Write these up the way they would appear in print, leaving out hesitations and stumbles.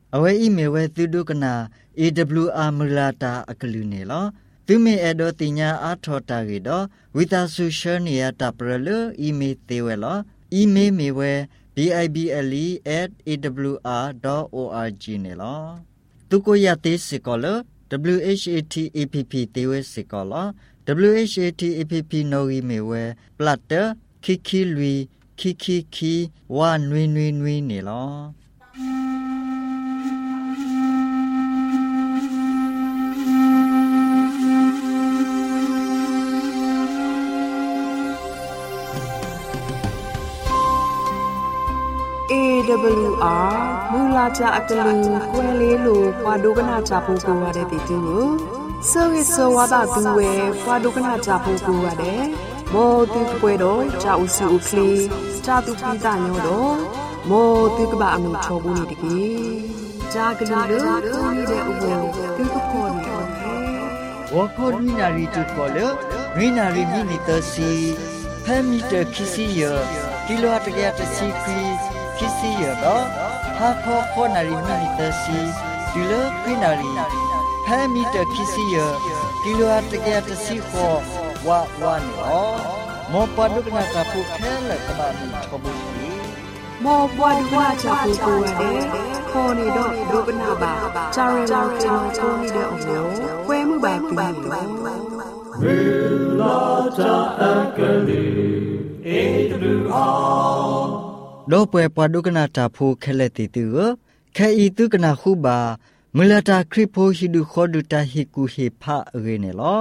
Awe imewe tudu kena AWR mulata akalune lo. Tume edo tinya athota gido withasushan ya taprelu ime tewe lo. Ime mewe bible@awr.org ne lo. Tuko yate sikolo WHATAPP tewe sikolo WHATAPP no mewe platter kiki lui kiki wa nui ne lo. AWR မူလာကြအတလူကွယ်လေးလိုပွာဒုကနာကြဖို့ကိုရတဲ့တီတူဆောဝိဆောဝါဒသူဝဲပွာဒုကနာကြဖို့ကိုရတယ်မောတူကွယ်တော့ကြာဥစုဥကလီကြာတူပိတာညောတော့မောတူကဘာအမှုချောဘူးနေတကြီးကြာကလေးလိုတူနေတဲ့ဥပ္ပေတူကခေါ်နေတော့ဝခေါ်နီနာရီတူခေါ်လေရီနာရီမီနီတစီဖမ်မီတာခီစီယကီလိုအတကရတစီခီkisi ya do ha kho nari minita si dilo pinari ha mita kisi ya kilo atake atasi kho wa ni o mo padukna ta phu khela kaba ni thobu ni mo padukna cha phu ko de kho ni do dukna ba chare la kho ko ni de o kwe mu ba pi ni la cha akali AWR လောပွဲပဒုကနာတာဖိုခဲလက်တီတူခဲဤတုကနာခုပါမလတာခရဖိုဟီဒုခောဒုတာဟီကူဟေဖာရေနေလော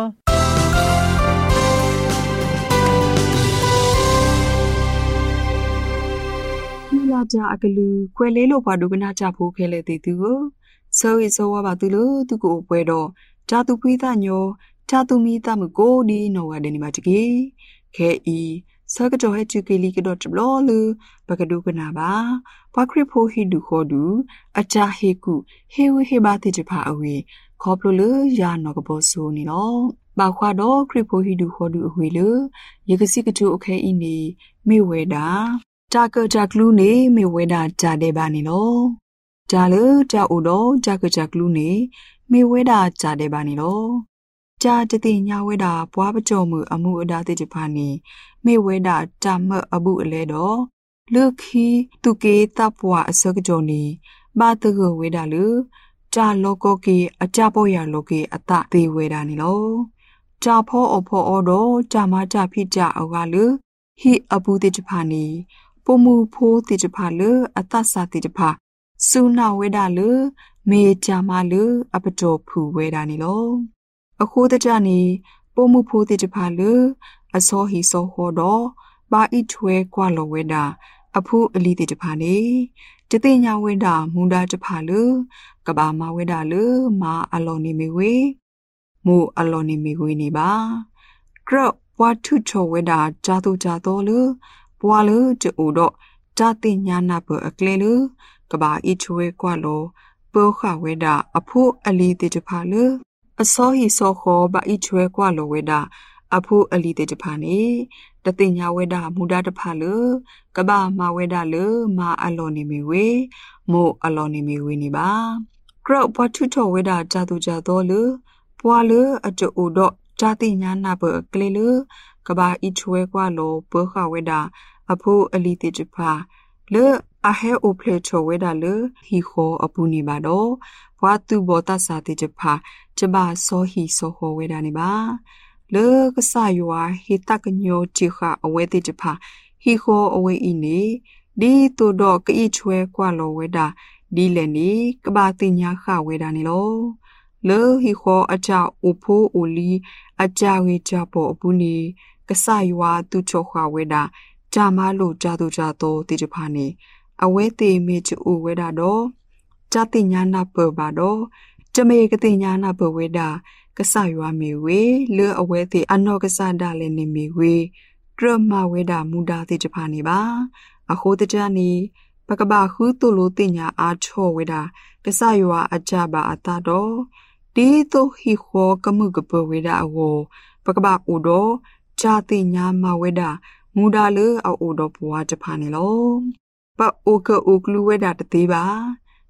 မလာကြအကလူခွဲလေးလိုပဒုကနာကြဖိုခဲလက်တီတူဆောဝိဆောဝါပါတူလို့သူကိုပွဲတော့ဂျာတူပိသညောဂျာတူမီတမှုကိုဒီနောဝဒနေမှာတကေခဲဤစကကြောဟဲချူကီလီကတော့တဘလောလူဘကဒုကနာပါဘခရဖိုဟီဒုခောဒူအချာဟေကုဟေဝဟေဘာတိချဖာအဝေခေါပလိုလူယာနောကဘောဆူနီလောဘာခွာတော့ခရဖိုဟီဒူခောဒူအဝေလူယေကစီကတူအခဲအင်းနေမေဝဲတာတာကကြကလူနေမေဝဲတာဂျာတဲ့ပါနေလောဂျာလူဂျာအိုတော့ဂျာကကြကလူနေမေဝဲတာဂျာတဲ့ပါနေလောဂျာတတိညာဝဲတာဘွားပကြောမှုအမှုအဒါတိချဖာနေမေဝဲတာတာမအဘူးအလဲတော့လုခီတုကေတပ်ပွားအစကကြောနီဘာတကဝဲတာလူဂျာလောကောကေအကြပေါ်ရလောကေအတသေးဝဲတာနီလောဂျာဖောအဖောအောတော့ဂျာမဂျာဖိကြအောကလူဟီအဘူးတိချဖာနီပမှုဖိုးတိချဖာလူအတစာတိချဖာစူနာဝဲတာလူမေဂျာမလူအပတော်ဖူဝဲတာနီလောအခုတကြနီပမှုဖိုးတိချဖာလူအစောဟီစောဟောတော့ဘာဣထွဲကွာလောဝဲတာအဖူးအလီတေတဖာနေတသိညာဝဲတာမူတာတဖာလူကဘာမဝဲတာလူမာအလောနေမီဝေမူအလောနေမီဝေနေပါကရဘွားထုချောဝဲတာဂျာတူဂျာတော်လူဘွားလူတူတော့ဂျာသိညာနာဘအကလေလူကဘာဣထွဲကွာလောပောခဝဲတာအဖူးအလီတေတဖာလူအစောဟီစောခောဘာဣထွဲကွာလောဝဲတာအဖူအလီတေတဖာနေတသိညာဝဲတာမူတာတဖာလကဘာမဝဲတာလမာအလောနေမီဝေမို့အလောနေမီဝေနေပါကရော့ဘွားထုထောဝဲတာဂျာတူဂျာတော်လပွာလအတူတော့ဂျာတိညာနာဘကလေးလကဘာဣချွဲကွာလောပေခဝဲတာအဖူအလီတေတဖာလေအဟဲအိုဖလေချောဝဲတာလဟီခောအပူနေပါတော့ဘွားသူဘောတဆာတေတဖာကျဘာစောဟီစောခောဝဲတာနေပါလေကဆာယွာဟီတကညိုတီခအဝဲတိတဖာဟီခိုအဝဲအင်းနေဒီတူတော့ကိချွဲကွာလောဝဲတာဒီလည်းနေကဘာတင်ညာခဝဲတာနေလောလေဟီခိုအချအဖိုးအိုလီအကြဝေကြပေါ်အပူနေကဆာယွာသူချောခဝဲတာဂျာမလို့ဂျာတူဂျာတော့တိတဖာနေအဝဲတေမေချူဝဲတာတော့ဂျာတင်ညာနာပပါတော့จเมกติญาณบเวดากษายว่ามีเวเลอเวติอนอกษาดาเลนิมีเวกรมเวดามุดาติจพานิบาอโคตจานีปกบาคูตุโลติญาอาโชเวดากษายว่าอาจาบาอตาโดดีโตหิโคกมุกเปเวดาโวปกบาอุโดจาติญามาเวดามุดาเลอเอาอุโดปัวจพานิโลปะโอกะอุกลูเวดาตติบา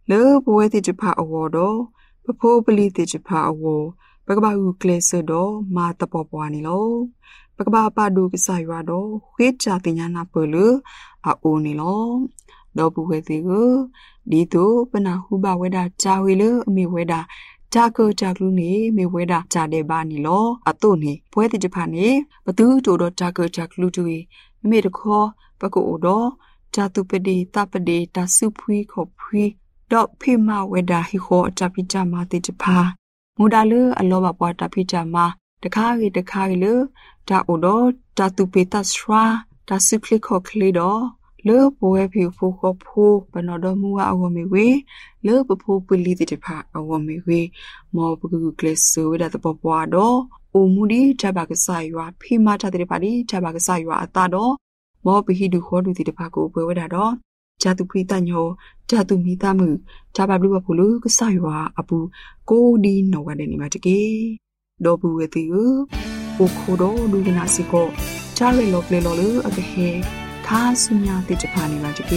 လေဘဝတိချဖာအဝေါ်တော့ပဖိုးပလီတိချဖာအဝေါ်ပကဘာဟုကလေဆတော့မာတပေါ်ပွားနေလောပကဘာပါဒုကဆာရွာတော့ခွေးချတင်ညာနာပလအိုနေလောတော့ဘဝတိကိုဒီတော့ပနာဟုဘဝေဒဂျာဝေလအမေဝေဒဂျာကိုဂျာကလူနေမေဝေဒဂျာတဲ့ပါနေလောအတုနေဘဝတိချဖာနေဘသူတို့တော့ဂျာကိုဂျာကလူတူမေတခေါ်ပကိုတော့ဂျာတုပဒီတပဒီတဆုဖွီခေါ်ဖွီတော့ဖိမဝေဒဟီခေါ်တပိကြမာတိချဖာမူဒါလအလောဘပွားတပိကြမာတခါရီလေဒါအိုတော့ဓာတုပေတစရာဒါစုခလခေါခလီတော့လေပွဲဖြူဖိုးခေါ်ဖိုးဘနော်တော့မူအဝမေဝေလေပဖိုးပလီတိဖာအဝမေဝေမောပကူကလဆူဝဒတပပွားတော့အိုမူဒီတဘကဆာရွာဖိမတာတိပါဒီတဘကဆာရွာအတာတော့မောပဟိဒူခေါ်ဒူတိတဖာကိုပွဲဝဒတော့ဂျာတုဖိတညောဂျာတုမီတမှုဂျာဘဘလူဘဖလူကဆာရွာအပူကိုဒီနော်ဝဒနေမှာတကေဒေါ်ဘူးဝတိကိုโอโคโดดูกนาสิโกจาเรโลเปลโลลูอะกะเฮคาสุญญาติจพานิมาจิเก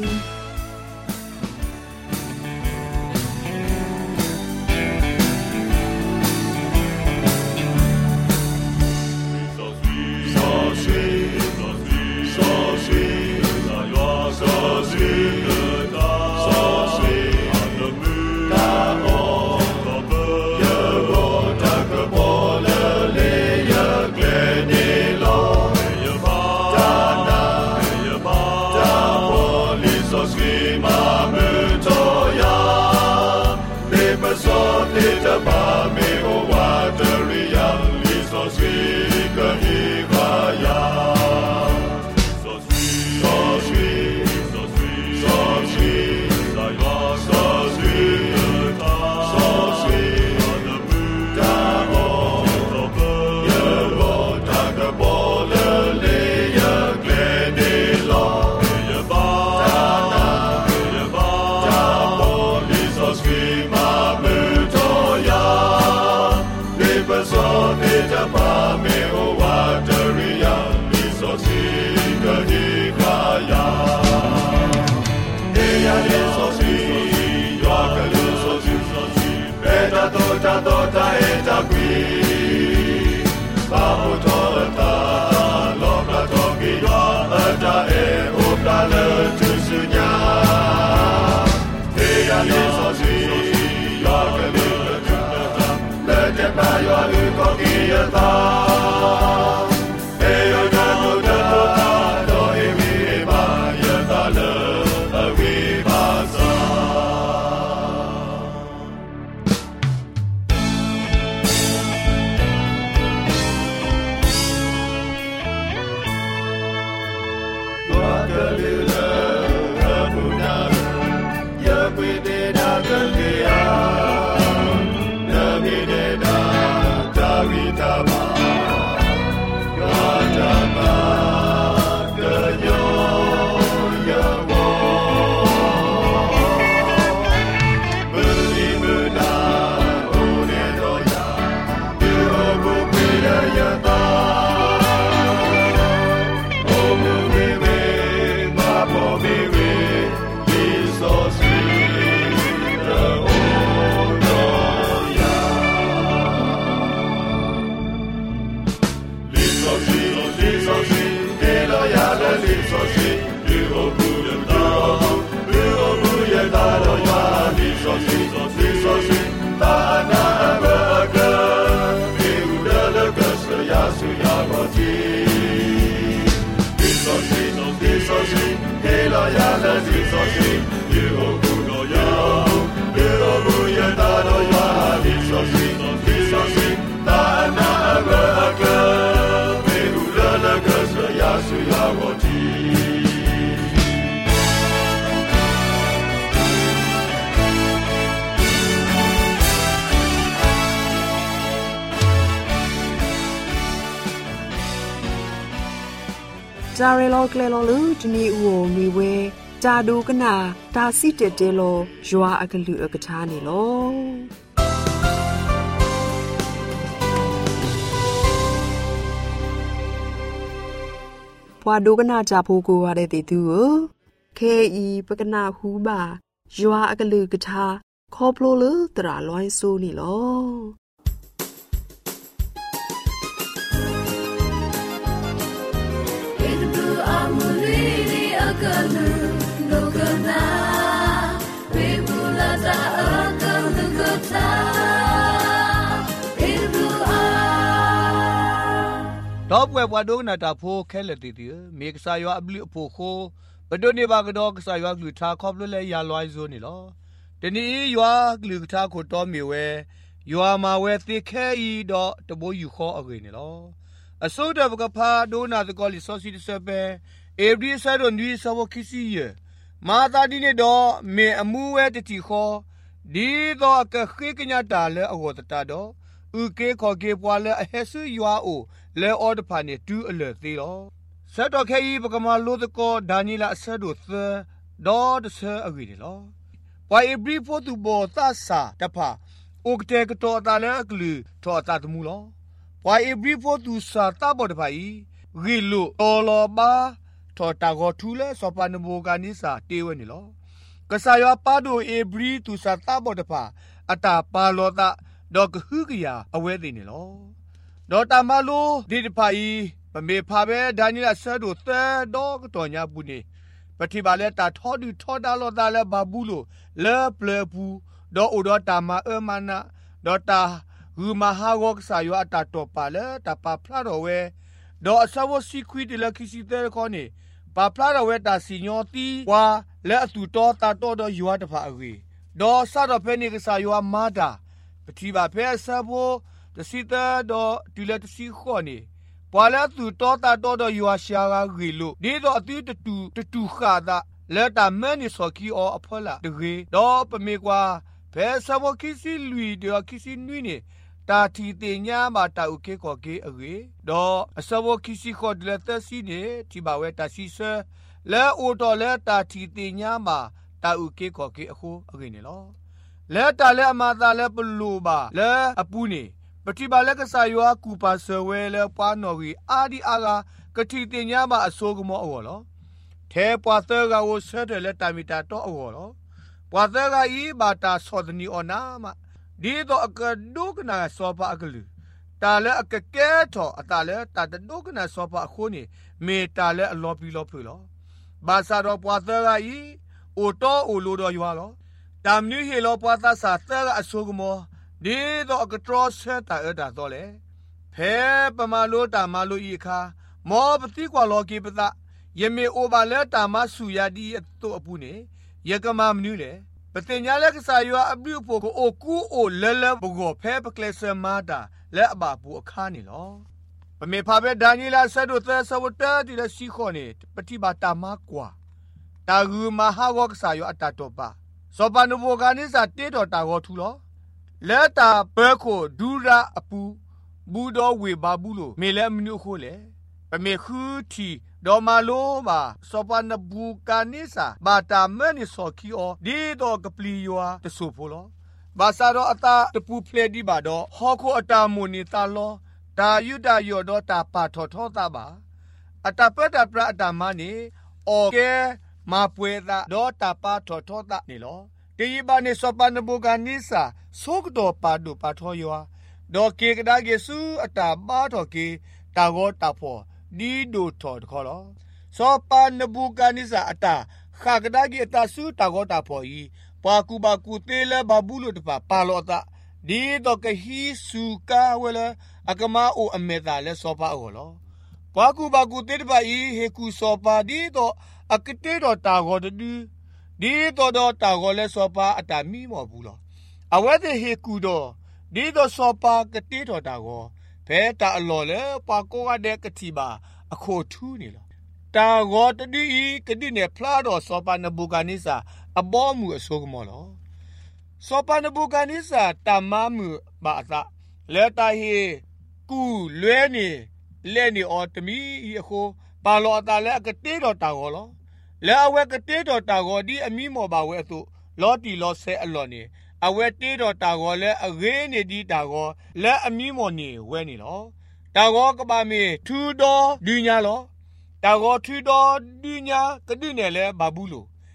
จาเรโลเกลโลลูจนีอูโอมีเวจาดูกนาตาซิเตเตโลยัวอะกะลูอะกะทานีโลพวาดูกนาจาโพโกวาเดติตูเคอีปะกนาฮูบายัวอักลือกะทาคอโปลเลตราลอยซูนี่ลอดอบเว็บว่าดูนาตาโพแค่ละติติเมกสายว่าบลิโพโคปะโดนี่บากดอกสายว่ากลือทาคอบเลยยาลอยโซนี่ลอเดนี่ยัวกลือทาโคตอมีเวยัวมาเวติแค่อีดอตะโบอยู่ขออะเกนี่ลออโซดบกพาดูนาตะกอลิซอซิเซเปเอบรีซาดอนวีซาวคิซีเยมาตาดิเนดอเมอมูเวตติขอดีดอกะခိกญาตาเลอโหตตาดออุเกขอเกปวาเลอเฮซุยัวโอလဲအော်တဖာနေတူးအလဲသေးတော့ဆက်တော့ခဲကြီးပကမာလို့တကောဒါနီလာဆက်တို့သဒေါ်တဆအဂီတယ်လို့ပွာအဘရီဖို့သူဘောသဆာတဖာအိုကတဲ့ကတော့တာလဲကလူထောတာတမှုလို့ပွာအဘရီဖို့သူစာတဘောတဖာဤဂီလို့တော်လောပါထောတာကိုထူလဲစောပနဘောကနိစာတေဝဲနေလို့ကဆာယောပါဒိုအဘရီသူစာတဘောတဖာအတာပါလောတာဒေါကဟုကရအဝဲသိနေလို့ဒေါ်တာမလိုဒီတဖာဤပမေဖာပဲဒါနီလာဆဲတို့သဲတော့တော်ညာဘူးနေပတိပါလဲတာထောဒီထောတာလောတာလဲဘာဘူးလို့လဲပလဘူးဒေါ်အိုဒေါ်တာမမနာဒေါ်တာဂူမဟာဝကဆာယောအတာတော့ပါလဲတာပါဖလာတော်ဝဲဒေါ်အဆဝစီခွီတလခိစီတဲခေါနေပါဖလာတော်ဝဲတာစီညောတီဝါလဲအတူတော်တာတော့တော့ယူအတဖာအဝေဒေါ်ဆာတော့ဖဲနေကဆာယောမာတာပတိပါဖဲဆဘောတစီတာတော့ဒီလက်တစီခေါနေပွာလာသူတော်တာတော့ယူအရှာကဂီလို့ဒီတော့အတိတူခါတာလက်တာမဲနေစော်ကီအောအဖော်လာတကြီးတော့ပမေကွာဘဲဆဘောခိစီလူတော့ခိစီနွိနေတာတီတင်ညာမှာတာဥကေကောကေအကြီးတော့အဆဘောခိစီခေါ်လက်တစီနေဒီပါဝဲတာစီဆဲလဲအိုတော်လဲတာတီတင်ညာမှာတာဥကေကောကေအခုအကြီးနေလို့လဲတာလဲအမသာလဲပလူပါလဲအပူနေပတိပါလက်ကဆာယောကူပါဆဝဲလဲပွားနော်ကြီးအာဒီအာကတိတင်ညာမှာအစိုးကမောအော်လောထဲပွားသဲကဝဆဲတယ်လဲတာမီတာတော့အော်လောပွားသဲကဤဘာတာစောဒနီအော်နာမဒီတော့အကဒုကနာစောပါအကလူတာလဲအကကဲထောအတာလဲတာဒုကနာစောပါအခုနေမေတာလဲအလောပီလောဖွေလောဘာသာတော့ပွားသဲကဤအိုတော့အိုလိုတော့ရွာလောတမ်နူဟီလောပွားသဆာသဲကအစိုးကမောဒီတော့ကထရဆဲတာအဲ့ဒါတော့လေဖဲပမာလို့တာမလို့ဤခါမောပတိကွာလောကိပဒယမေအိုဘာလဲတာမဆူယာဒီအတုအပူနေယကမမနူးလေပတင်ညာလက်ကစားယောအပြုဖို့ကိုအိုကူအိုလဲလဲဘကိုဖဲပကလစမာတာလဲအပါပူအခါနေလောပမေဖာပဲဒါနီလာဆတ်တို့သဲဆဝတာဒီလက်စီခေါနေပတိပါတာမကွာတာဂူမဟာဝကစားယောအတတော်ပါစောပနဘောကနိစာတေတော်တာကိုထူလောလက်တာဘဲကိုဒူရာအပူဘူးတော်ဝေဘာဘူးလို့မေလဲမနုခိုလေပမေခူတီဒေါ်မာလိုပါစောပနဘူကာနိစာဘာတာမဲနိစောကီအောဒီတော့ကပလီယွာတဆူဖိုလောဘာသာတော့အတာတပူဖလေဒီပါတော့ဟောခိုအတာမူနေတာလောဒါယုဒယောတော့တာပါထောထောတာပါအတာပတာပရအတာမနေအော်ကဲမပွေတာတော့တာပါထောထောတာနေလောတေယဘာနေစောပနဘူကာနိစာဆိုကတော့ပါဒူပါထောယောဒေါ်ကေကဒါကေစုအတာပါတော်ကေတာဂောတာဖောဒီဒိုထော်တခေါ်လောစောပနဘူကာနိစာအတာခါကဒါကေတာစုတာဂောတာဖောဤပါကူပါကူတေလဲဘဘူးလို့တပါလောတာဒီတော့ကဟီစုကာဝဲလအကမာအိုအမေတာလဲစောပါအောလောပါကူပါကူတေတပါဤဟေကူစောပါဒီတော့အကတေတော့တာဂောတူဒီတော့တာဂောလဲစောပါအတာမီမောဘူးလောအဝဲတဲ့ဟေကူတော့ဒီတော့စောပါကတိတော်တာကိုဘဲတာအလော်လေပါကိုကတဲ့ကတိပါအခုထူးနေလောတာကိုတတိကတိနဲ့ဖလာတော့စောပါနဘူကနိစာအဘောမှုအစိုးကမောလောစောပါနဘူကနိစာတမမှုဘာသာလဲတာဟေကူလွဲနေလဲနေအော်တမီအခုပါလောတာလဲကတိတော်တာကိုလောလဲအဝဲကတိတော်တာကိုဒီအမိမောပါဝဲသူလောတီလောဆဲအလော်နေအဝဲတေးတော်တာကောလဲအဂေးနေဒီတာကောလဲအမီမော်နေဝဲနေလောတာကောကပါမေထူတော်ဒီညာလောတာကောထူတော်ဒီညာကတိနဲ့လဲဘာဘူးလို့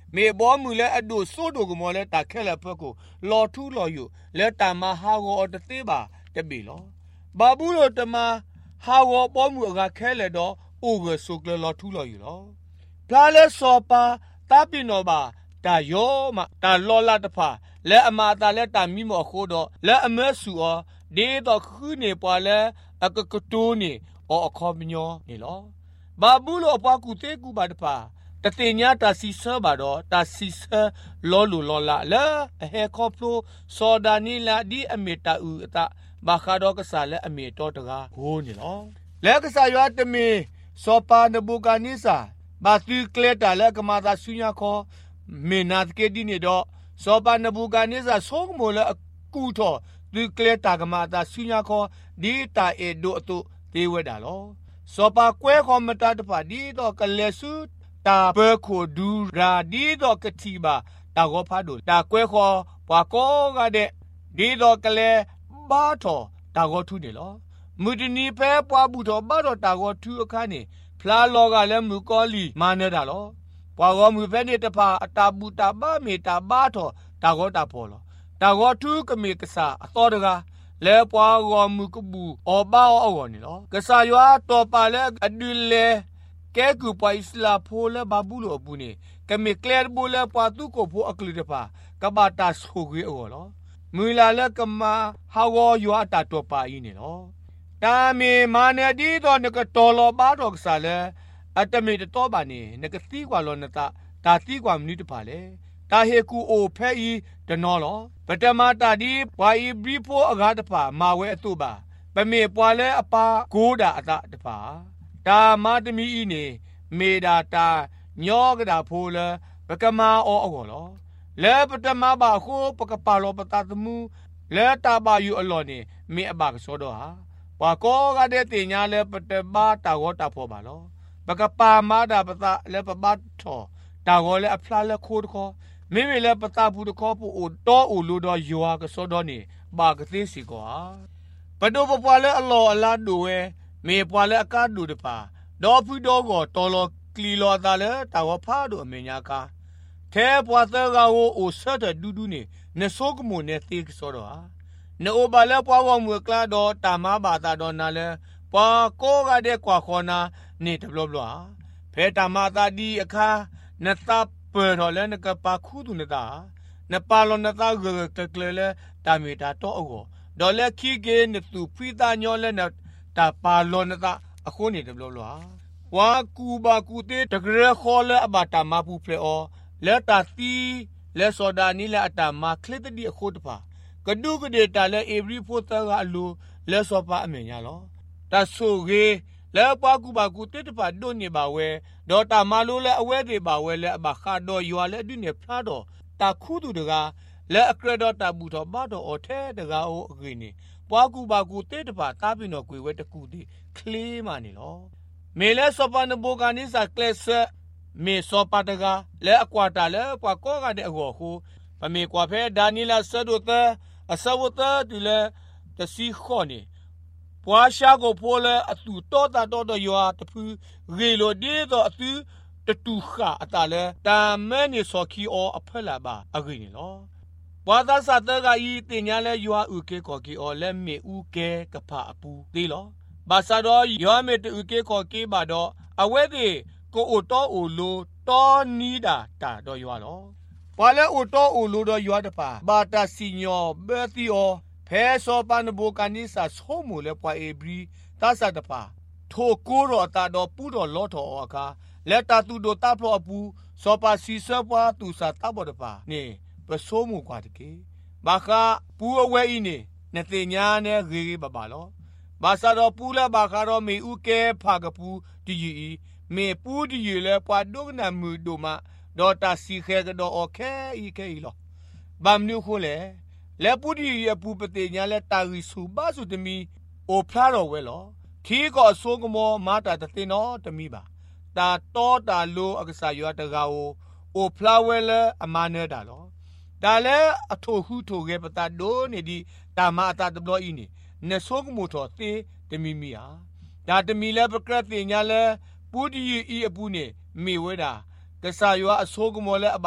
เมบอมือและอดูโซโดกมอและตาแค่ละเพื่อกูรอทุรออยู่และตามาฮาวอตเตบาจะบีลอบาบูโรตมาฮาวอบอมือกาแค่ละดอโอเกสุกรอทุรออยู่ลอพลาเลสอปาตาปิโนบาตาโยมาตาลอลาตฟาและอมาตาและตามิโมโคดอและอเมสูอเดดอคือเนปาและอกกตูนีออคอมญอนี่ลอบาบูโรปากูเตกูบาดปาตะเตญาตาซิเซบาดอตาซิเซลอลูลอลาละเฮคอพโลโซดานีลาดีอเมตาอูตาบาคาดอกษาและอเมตอตกาโหนี่ลอและกษายอตเมโซปานบูกานิซาบาติเคลตาและกมาตาสุญญาคอเมนาตเกดิเนดอโซปานบูกานิซาโซกโมละกูทอติเคลตากมาตาสุญญาคอดีตาเอโดตุเตเวดาลอโซปาเควคอมตาตปาดีตอกเลสุตาเปโคดูราดีตอกติบาตาโกพาดูตาเควคอปาโกกาเดดีตอกเลบาทอตาโกทุเนลอมุดนีเพปาบูทอบาทอตาโกทุอคานีพลาโลกาเลมุกอลีมาเนดาลอปาวมือเพเนตปาตาบูตาบาเมตาบาทอตาโกตาพอลอตาโกทุกเมกษาอตอดกาလဲပွားကောမှုကဘူးအော်ပါအော်နီလောကဆာရွာတော့ပါလဲအဒူလေကဲကူပွားအစ္စလာဖိုလဲဘာဘူးလို့ဘူးနေကမေကလဲဘူလဲပွားသူကိုဖို့အကလီတပါကဘာတာဆိုကြီးအော်လောမူလာလဲကမဟာဝရွာတာတော့ပါကြီးနေလောတာမီမာနေဒီတော့နကတော်လောပါတော့ကဆာလဲအတမီတော့ပါနေနကသီကွာလောနတာတာသီကွာမနီတပါလဲတာဟေကူအိုဖဲဤတနော်လောပတမတာဒီပွာဤဘရီဖိုအဂါတပါမာဝဲအတုပါပမေပွာလဲအပါကိုဒါအတတပါတာမတမီဤနေမေဒါတာညောကဒါဖိုလပကမာအောအောလောလဲပတမပါခိုပကပါလောပတတမှုလဲတာပါယူအလောနေမေအပါကစောတော့ဟာပွာကောကတဲ့တင်ညာလဲပတပါတာဝတာဖောပါလောပကပါမာဒါပတလဲပပတ်ထောတာဝလဲအဖလာလဲခိုးတခောမေမေလဲပတာဘူးတခေါ်ဖို့တော့အိုလိုတော့ယွာကစောတော့နေပါကသိစီကွာပဒိုပပွားလဲအလောအလားဒူဝဲမေပွားလဲအကားဒူတပါဒေါ်ဖူတော့ကောတော်လောကလီလောတာလဲတာဝဖားတို့အမညာကာထဲပွားသဲကဟိုအိုဆက်တဲ့ဒူးဒူးနေနဆိုးကမုန်နဲ့သိကစောတော့ဟာနိုဘာလဲပွားဝမွေကလာတော့တာမဘာတာတော့နာလဲပွားကိုကတဲ့ကွာခေါ်နာနေတဘလဘလဖဲတာမတာဒီအခါနသเปิดหอแล้วนกปาคู่ตุนตานปาลนตาเกกเลเลตามีตาโตอโกดอเลขี้เกนตุฟีตาญอเลนตาปาลนตาอโคนี่ตบลลวากูบากูเตตะเกรขอเลอบาตามาผู้เพลอและตาตีและโซดานี่และอตามาเคลตดีอโคตปากะดูกะเดตาและเอฟรีโฟตากะลูและโซปาอเมญาลอตาโซเกလဲပွားကူပါကူတစ်တပါဒုန်နေပါဝဲဒေါ်တာမာလိုလဲအဝဲတွေပါဝဲလဲအဘခါတော့ရွာလဲဒုနေဖလားတော့တာခုသူတကားလဲအကရတော့တာဘူးတော့ဘာတော့အထဲတကားအိုအကိနေပွားကူပါကူတစ်တပါတာပြင်းတော့ကွေဝဲတကူတိကလေးမနေလောမေလဲစောပန်ဘောကနိစာကလဆမေစောပတကားလဲအကွာတာလဲပွားကောကတဲ့အကောခုပမေကွာဖဲဒါနီလာဆဒိုတအဆဝတတူလဲတစီခေါနေပွားရှာကိုဖိုးလဲအတူတော့တာတော့ရွာတဖူရေလိုဒီတော့အတူတတူခအတာလဲတာမဲနေစောခီအောအဖက်လာပါအကိနေလောပွားသားစတဲ့ကဤတင်ညာလဲရွာဥကေကော်ကီအောလဲမေဥကေကဖအပူသေးလောဘာသာတော့ရွာမေတူကေကော်ကီပါတော့အဝဲဒီကိုအိုတော့အိုလိုတော်နီးတာတာတော့ရွာလောပွားလဲအိုတော့အိုလိုတော့ရွာတပါဘာတာစီညောဘဲသီအောဖဲစောပန်ဘောကနိစာဆိုမူလဲပွားအေဘရီတာစတပါထိုကိုရောတာတော့ပူတော်လောတော်အခါလက်တာသူတို့တပ်လို့အပူစောပါစီဆပွားသူစာတပ်ပေါ်တပါနေပစိုးမူကွာတကေဘာခပူအဝဲဤနေနသိညာနဲ့ဂေဘပါလောဘာသာတော့ပူလာဘာခါတော့မေဥကဲဖာကပူတီကြီးမေပူတီရလဲပွားဒုကနမူဒိုမဒေါ်တာစီခဲကတော့โอเคဤခဲဤလောဗမ်နုခိုလေလဲပူဒီရပူပတိညာလဲတာရီစုဘာစုတမီအိုဖလာတော်ဝဲလောခီကောအစိုးကမောမာတာတသိနော်တမီပါတာတောတာလိုအကဆာရွာတကာအိုဖလာဝဲလဲအမနေတာလောဒါလဲအထိုဟုထိုခဲပတာဒိုနေဒီတာမာတာတဘလို့ဤနေနဆိုးကမို့တော်သေးတမီမီဟာဒါတမီလဲပကရတိညာလဲပူဒီဤအပူနေမိဝဲတာကဆာရွာအစိုးကမောလဲအဘ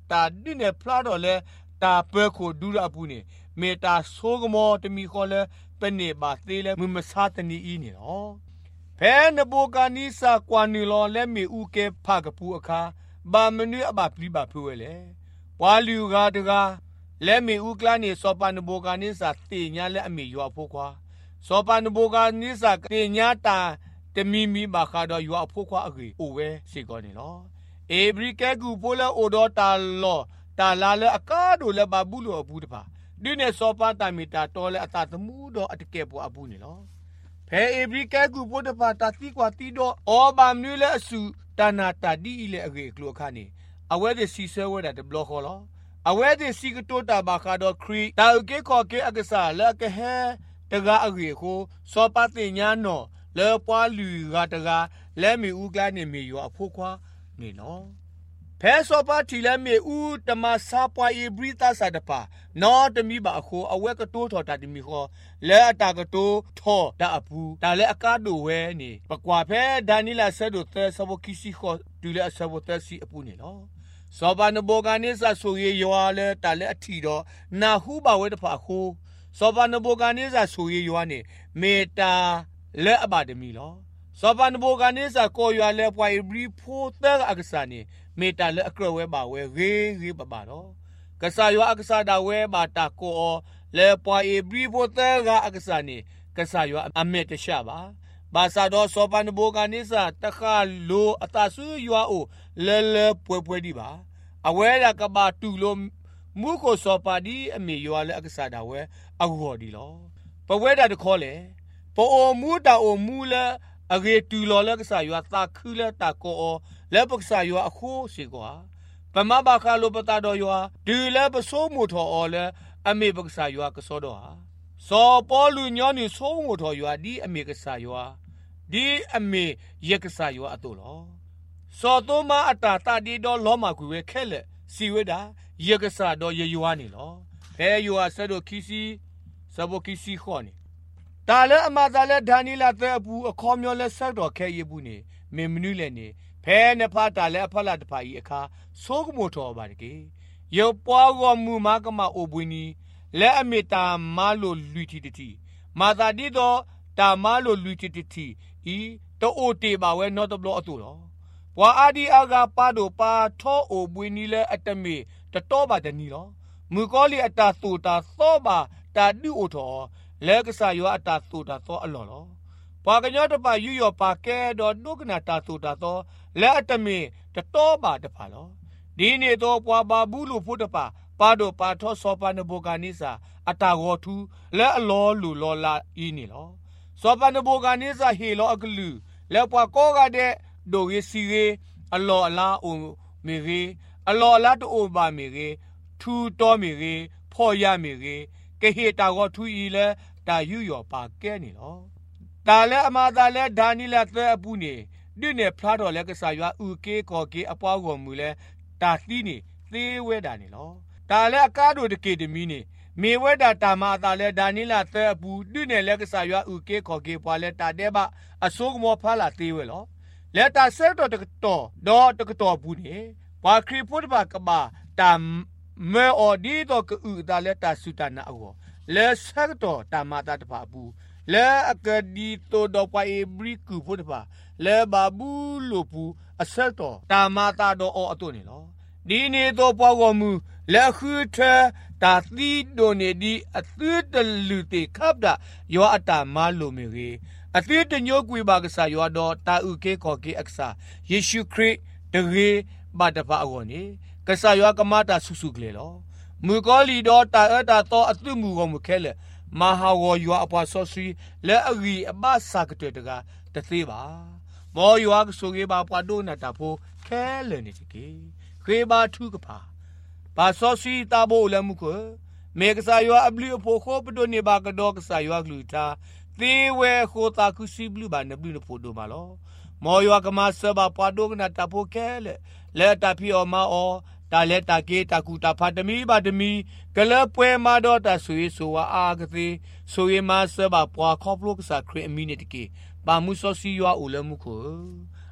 ตาดิเนพลาดอเลตาเปโคดูระปูนี่เมตาโซกมอตมีคอเลเป็นเนบาตีเลมุมซาตนีอีนี่เนาะแพนโบกานิสากวานิลอและมีอุเกพากปูอคาบามนุอบาปลีบาพูเลวาลิวกาดกาและมีอุกลานี่สปานโบกานิสาตีญาและอเมยัวพควาสปานโบกานิสาตีญาตาเตมีบาคาดยัวพควาอกีโอเวสิกอนี่เนาะเอบริแกกูโพลโอดอตาลอตาลาเลอากาโดเลบาบูโลอบูดปาดิเนสปาตามิตาตอเลอตาตมูดออตเกปอบูนี่เนาะแพเอบริแกกูโพดปาตาติกวาติดออบามนุเลอสุตานาตาดีเลอเกกลัวคานี่อเวเดซีเซเวดาเดบลอคอลอเวเดซีกโตตาบาคาดอครีตาอุเกคอเกอากษาเลกะเฮตะกาอเกโคสปาติญาโนเลปวาลูกาตะกาและมีอุกลานี่มียัวพควานี่เนาะแพสปาทีและมีอูตมาซาปวาอีบริตาซาดปานอตมีบาโคอเวกโตทอตาดิมีโคและตากโตทอดาอปูตาและอากาโดเวนี่ปกว่าแพดานิลาเซโดเตซาบกิซิโคดูเลซาบเตซีอปูนี่เนาะสบานโบกานิสาสุเยยัวเลตาเลอทีดอนาฮูบาเวตปาโคสบานโบกานิสาสุเยยัวนี่เมตาและอบาดมีลอสบานโบกานิสาโกยัวเลปวายบริโพเตอากษานี่เมตาเลอกรเวบาเวเรบาบาดอกษายัวอักษาดาเวบาตาโกเลปวายบริโพเตอกอักษานี่กษายัวอเมตชาบาบาซาดอสปานโบกานิสาตะคาโลอตาซุยัวโอเลป่วยดีบาอเวลากบาตูโลมูโคสปาดีอเมยัวเลอักษาดาเวอโหดีลอปเวดาตะคอเลปโอมูตาโอมูเลอเกตูโลเลอักษายัวตาคือเลตาโกอและปักษายัวอโคสิกว่าปะมาบาคาโลปตาดอยัวดูเลปโซมูทอเลอเมปักษายัวกสอดอสอปอลูญอนี่โซมูทอยัวดีอเมกษายัวดีอเมยกษายัวอตุลอสอโตมาอตาตาดีดอลอมากุเวเคเลစီဝဒယကဆာတော့ယေယွာနေလောဘဲယွာဆဒိုခီစီစဘိုခီစီခေါနေတာလဲအမသာလဲဒန်နီလာတဲ့အပူအခေါ်မျောလဲဆက်တော်ခဲရဘူးနေမင်မနူးလဲနေဘဲနဖာတာလဲအဖလာတဖာကြီးအခါဆိုးကမို့တော်ပါတကေယောပွားကောမူမကမအိုပွင်းနီလဲအမီတာမာလိုလူတီတီမာသာဒီတော့တာမာလိုလူတီတီဤတိုအိုတေပါဝဲနော့တဘလအတူတော့ဝါအာဒီအာဂါပါဒိုပါထောအိုပွင်းနီလဲအတမေတတော်ပါတနီလောမူကောလီအတာတူတာသောပါတာဒူအိုတော်လဲကဆာယောအတာတူတာသောအလော်လောပွာကညောတပါယူယောပါကဲတော့ဒုကနာတာတူတာသောလဲအတမေတတော်ပါတဖာလောဒီနေတော့ပွာဘာဘူးလို့ဖို့တပါပါဒိုပါထောစောပါနဘောကနိစာအတာဂောထူလဲအလောလူလောလာဤနေလောစောပါနဘောကနိစာဟေလောအကလူလဲပွာကောကတဲ့ဒိုရီစီရီအလောအလာအိုမေရီအလောအလာတိုဘာမေရီထူတော်မေရီဖော်ရမေရီကဟေတာဂောထူဤလဲတာယူယောပါကဲနေလောတာလဲအမသာလဲဒါနီလာတဲ့အပူနေဒီနေဖလားတော်လဲကစားရွာဥကေကောကေအပွားကောမူလဲတာသီးနေသေးဝဲတာနေလောတာလဲအကားတို့တကေတမီနေမေဝဲတာတာမသာလဲဒါနီလာတဲ့အပူဒီနေလဲကစားရွာဥကေကောကေပွားလဲတာတဲ့ပါအစိုးကမောဖလာသေးဝဲလောလဲတာဆဲတော်တကတော့တကတော့ဘူးနေဘာခရီဖို့တပါကပါတာမဲအော်ဒီတော့ကူတာလဲတာစုတာနာအောလဲဆက်တော်တာမတာတပါဘူးလဲအကဒီတိုတော့ပါအေဘရီကူဖို့တပါလဲဘာဘူးလို့ဘူးအဆက်တော်တာမတာတော့အော်အတုနေလောဒီနေတော့ပွားကောမူလဲခုထဲတာသီဒိုနေဒီအသစ်တလူတေခပ်တာယောအတာမလိုမီရီအသစ်တညိုကွေပါကစားယောတော့တာဥကေကောကေအခစာယေရှုခရစ်တရေဘာတပါအောနေကစားယောကမတာဆုစုကလေလောမူကောလီတော့တာအတာတော့အသွမူကောမခဲလေမဟာဝယောအပွားဆောစီလဲအဂီအဘဆာကတဲ့တကတသေးပါမောယောကဆိုကေပါပွားဒိုနာတာဖိုခဲလေနေတကေခေဘာထုကပါဘာဆောစီတာဘိုလမှုကိုမေကစားယောအဘလီအဖို့ခိုပဒိုနေဘာကတော့ကစားယောကလူတာသေးဝဲခိုတာကုစီဘလူဘာနဘလူဖို့ဒိုမာလောမောယောကမဆဘာပွားဒိုကနာတာဖိုခဲလေလဲတာဖီအောမာအောတာလက်တာကေတာကူတာဖတ်တမီဘာတမီကလပွဲမာတော့တာဆွေဆိုဝါအာကတိဆိုရမဆဘပွားခေါပလုကစားခရအမီနီတကေပါမှုဆောစီယောအိုလမှုကို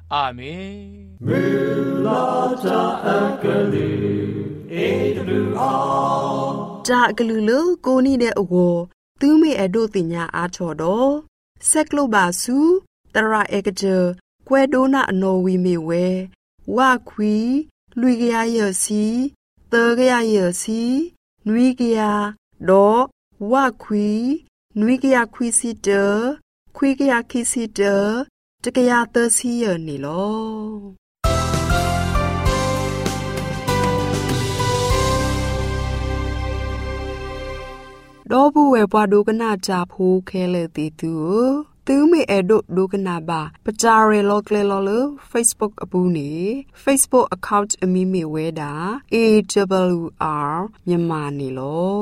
อาเมน Mulata akali AWR จากลูโลโกนี่เดอโวตูเมอโดติญาอาชอดอเซกโลบาซูตระเอกเจควยโดนาอโนวีเมเววาควีลุยกยาเยซีเตกยาเยซีนุยกยาดอวาควีนุยกยาควีซิเตควีกยาคิซิเตตกยาเตซีเยนี่ลอดอบูเวปวาดูกนาจาพูเคเลติตูตูเมเอโดดูกนาบาปจาเรโลเคเลโล Facebook อปูนี Facebook account อมีเมเวดา AWR မြန်မာနေလော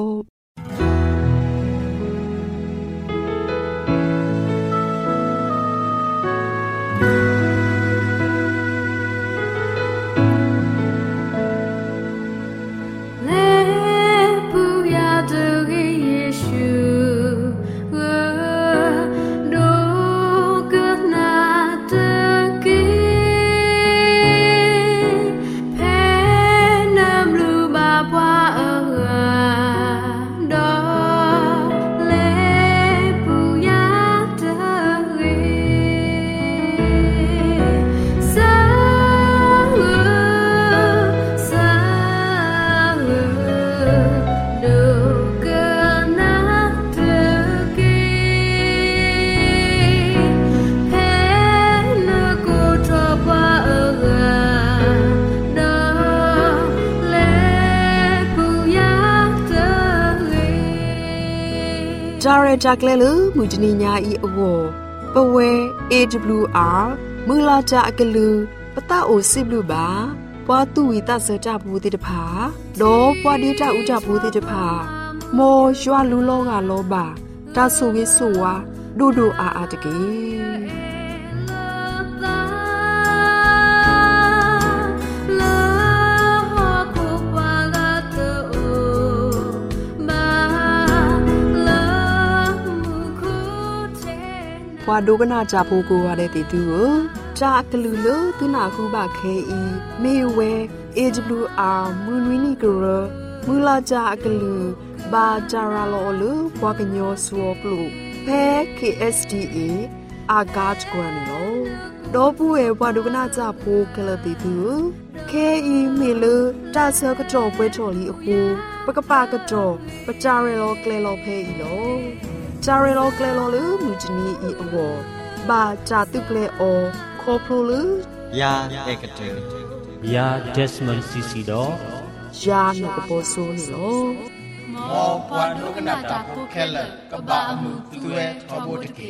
จาเรจากเลลมุจนิญาอีอโวปเว AWR มือลาจากะลือปะตาโอซิบลูบาปวาตุวิตาเสจาบูติตภาโดปวาดีจาอุจาบูติตภาโมยัวลูโลกาโลบาตาสุวิสุวาดูดูอาตะกีพอดูก็น่าจะพูกูว่าได้ติดตัวจากลือเลตุนาคูบาเคอีเมเว AWR มือวินิกรมือลาจากลือบาจาราโลลือพวกญอสวกลูแพ้ KSDA อากาศกวนโลดอปูเอพอดูก็น่าจะพูกลติตัวเคอีเมลตาเซกจอกเวทอลีฮูปกปากจอกปจาเรโลเกลโลเพอีโลจาเรโลเกลโลลือมุจนีอีอวบาจาตุเกลโอโคโพลือยาเอกเตยาเดสมอนซิซิโดยาโนกโปโซนี่โลมอปวานุกนาตาพุเคลกบามุตุเอทอโบตะเก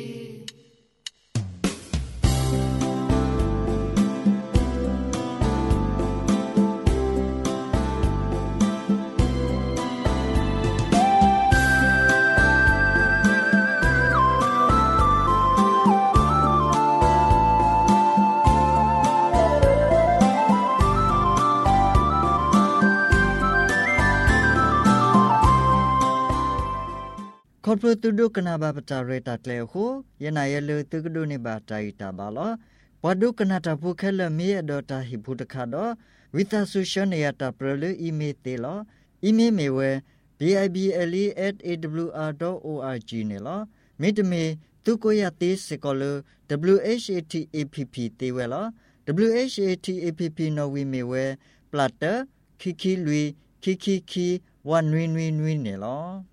คอร์ปอเรทดูกนาบาปจาเรตาเกลโคยนายเลตุกดูนิบาใจตาบาลปดูกนาตาพุเคลมีอดอตาฮิพุตคาดอวิตาสุชเนียตาเปรลอีเมเตลอีเมเมเว bible@awr.org เนลมิดเมตุโกยาติสกอล WHATAPP เตเวล WHATAPP นวีเมเวปลัตเตอร์คิคิลุยคิคิคีวันนวินวินวินเนล